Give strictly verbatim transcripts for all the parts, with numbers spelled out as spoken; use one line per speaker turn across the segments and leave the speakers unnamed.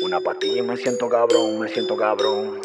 Una pastilla y me siento cabrón, me siento cabrón.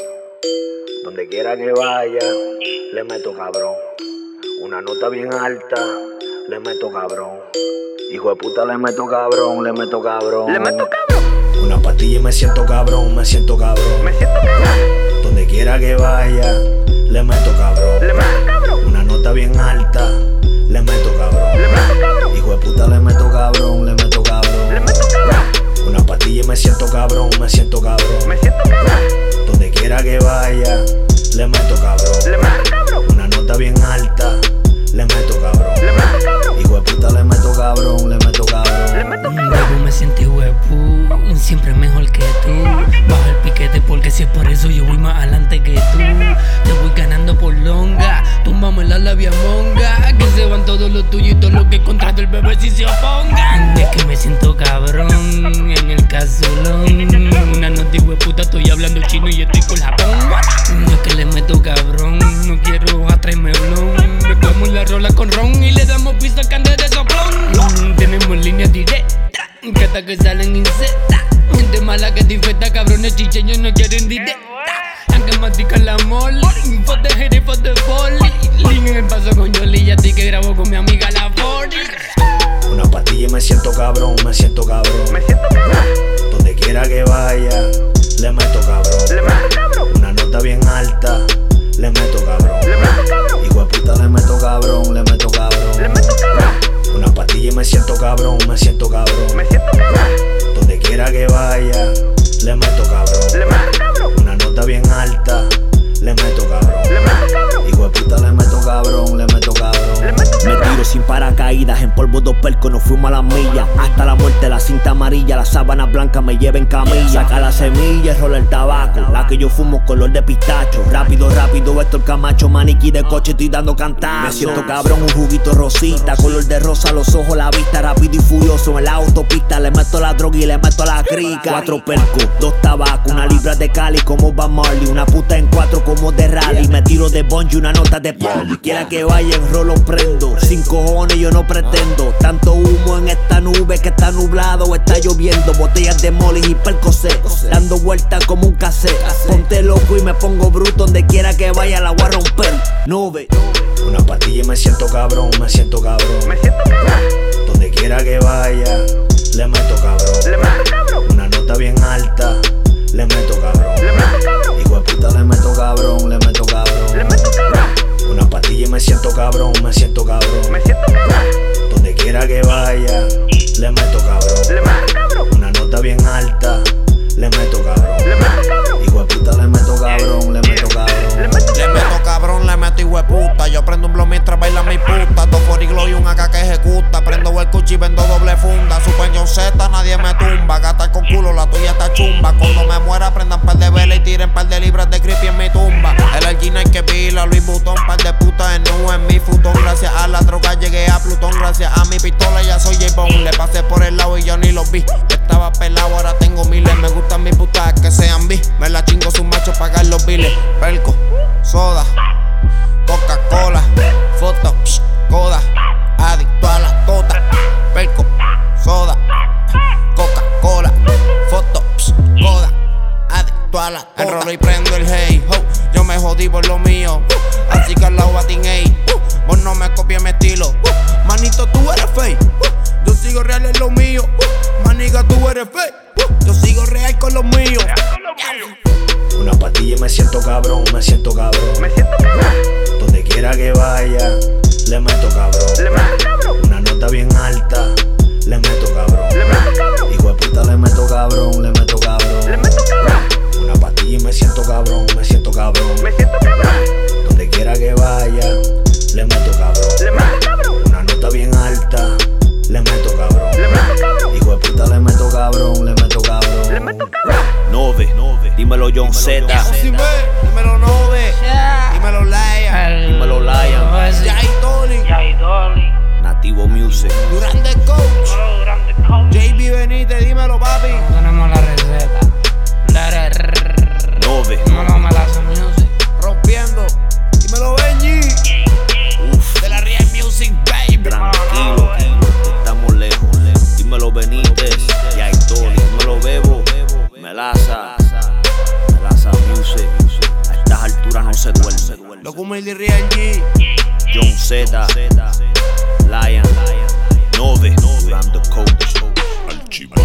Donde quiera que vaya, le meto cabrón. Una nota bien alta, le meto cabrón. Hijo de puta, le meto cabrón, le meto cabrón.
Le meto cabrón.
Una pastilla y me siento cabrón, me siento cabrón.
Me siento cabrón.
Donde quiera que vaya, le meto cabrón.
Le meto cabrón.
Una nota bien alta, le meto cabrón.
Le meto cabrón.
Hijo de puta, le meto cabrón, le meto cabrón.
Le meto cabrón.
Una pastilla y me siento cabrón, me siento cabrón.
Me siento cabrón.
Donde quiera que vaya, le meto cabrón.
Le meto cabrón.
Una nota bien alta, le meto cabrón.
Le meto cabrón.
Hijo de puta, le meto cabrón, le meto cabrón.
Le meto cabrón.
Luego me siento huepu, siempre mejor que tú. Baja el piquete porque si es por eso yo voy más adelante que tú. Te voy ganando por longa, túmbame la labia monga. Que se van todos los tuyos y todo lo que contra el bebé si se opongan. Es que me siento cabrón en el casulón. Una nota hueputa, estoy hablando chino y estoy con Japón. No es que le meto cabrón, no quiero atraerme blon. Mezclamos la rola con ron y le damos pista cande de soplón. Tenemos líneas directas que hasta que salen insectas. Gente mala que te infecta, cabrones chicheños no quieren directa. Aunque matican la mole, info de jerifo de poli. Link en el paso con Yoli y a ti que grabo con mi amiga la Forty.
Una pastilla y me siento cabrón, me siento cabrón.
Me siento cabrón.
Donde quiera que vaya, le meto cabrón.
Le meto cabrón.
Una nota bien alta, le meto cabrón.
Le meto cabrón.
Hijo de puta, le meto cabrón, le meto cabrón.
Le meto cabrón.
Una pastilla y me siento cabrón, me siento cabrón.
Me siento cabrón.
Donde quiera que vaya, le meto cabrón.
Le meto cabrón.
Una nota bien alta, le meto cabrón.
Le meto cabrón.
Hijo de puta, le meto cabrón, le meto cabrón.
Le meto
Me
cabrón.
tiro sin paracaídas, en polvo dos percos, nos fuimos a las millas. Hasta la muerte, la cinta amarilla, la sábana blanca me lleva en camilla. Saca la semilla, rola el tabaco, la que yo fumo color de pistacho. Rápido, rápido, esto el Camacho, maniquí de coche, estoy dando cantazos. Me siento cabrón, un juguito rosita, color de rosa, los ojos, la vista, rápido y furioso. En la autopista le meto la droga y le meto la crica. Cuatro percos, dos tabacos, una libra de Cali como Van Marley. Una puta en cuatro como de rally, me tiro de bungee, una nota de poli. Quiera que vaya en rolo prendo, sin cojones yo no pretendo. Tanto humo en esta nube que está nublado o está lloviendo. Botellas de Molly y Percocet, dando vueltas como un cassette. Ponte loco y me pongo bruto, donde quiera que vaya la voy a romper. Nube.
Una pastilla y me siento cabrón, me siento cabrón.
Me siento cabrón.
Donde quiera que vaya, le meto cabrón.
Le meto cabrón.
Una nota bien alta, le meto cabrón.
Le meto cabrón.
Hijo de puta, le meto cabrón, le meto cabrón.
Le meto cabrón.
Una pastilla y me siento cabrón, me siento cabrón.
Me siento cabrón.
Donde quiera que vaya, le meto cabrón.
Le meto cabrón.
Una nota bien alta, le meto cabrón.
Le meto cabrón.
Hijo de puta, le meto cabrón, le meto
Le
cabrón.
meto
Le meto cabrón, le meto hijueputa. Yo prendo un blow mientras baila mi puta. Dos foriglo y un A K que ejecuta. Prendo el cuchi y vendo doble funda. Super John Z, nadie me tumba. Gata con culo, la tuya está chumba. Cuando me muera, prendan par de velas y tiren par de libras de creepy en mi tumba. El Algina hay que pila, Luis Butón, par de putas en nu en mi futón. Gracias a la droga llegué a Plutón. Gracias a mi pistola ya soy J-Bone. Le pasé por el lado y yo ni los vi. Estaba pelado, ahora tengo miles. Me gustan mis putas que sean bis. Me la chingo sus machos, pagar los biles. Perco, soda, Coca-Cola, foto, psh, coda, adicto a la tota. Perco, soda, Coca-Cola, foto, psh, coda, adicto a la tota. Enrolo y prendo el hey, ho, yo me jodí por lo mío, uh, así que al lado batin, ey, uh, vos no me copies mi estilo, uh, manito tú eres fake, uh, yo sigo real en lo mío, uh, maniga tú eres fake, uh, yo sigo real con lo mío.
Una pastilla y me siento cabrón, me siento cabrón.
Me siento cabrón.
Donde quiera que vaya, le meto cabrón.
Le meto cabrón.
Una nota bien alta, le meto cabrón.
Le meto cabrón.
Hijo de puta, le meto cabrón, le meto cabrón.
Le meto cabrón.
Una pastilla y me siento cabrón, me siento cabrón.
Me siento cabrón.
Donde quiera que vaya, le meto cabrón.
Le meto cabrón.
Una nota bien alta, le meto cabrón.
Le meto cabrón.
Hijo de puta, le meto cabrón, le meto cabrón.
Le meto cabrón.
Nove, dímelo John Z,
Si ve, dímelo Nove, dímelo Laia,
dímelo Lion,
Jay Tony,
Nativo Music.
Durán de Coach, J B Benítez, dímelo papi.
Tenemos la receta.
Nove,
No, no me la hace music.
Rompiendo, dímelo Benji, de la Real Music Baby.
tranquilo, estamos lejos. Dímelo Benítez, y Tony, dímelo Bebo, me la Melaza, Melaza Music. A estas alturas no se duerme.
Loco Milly Real G.
John Z, Lion, Nove, Durando Coach.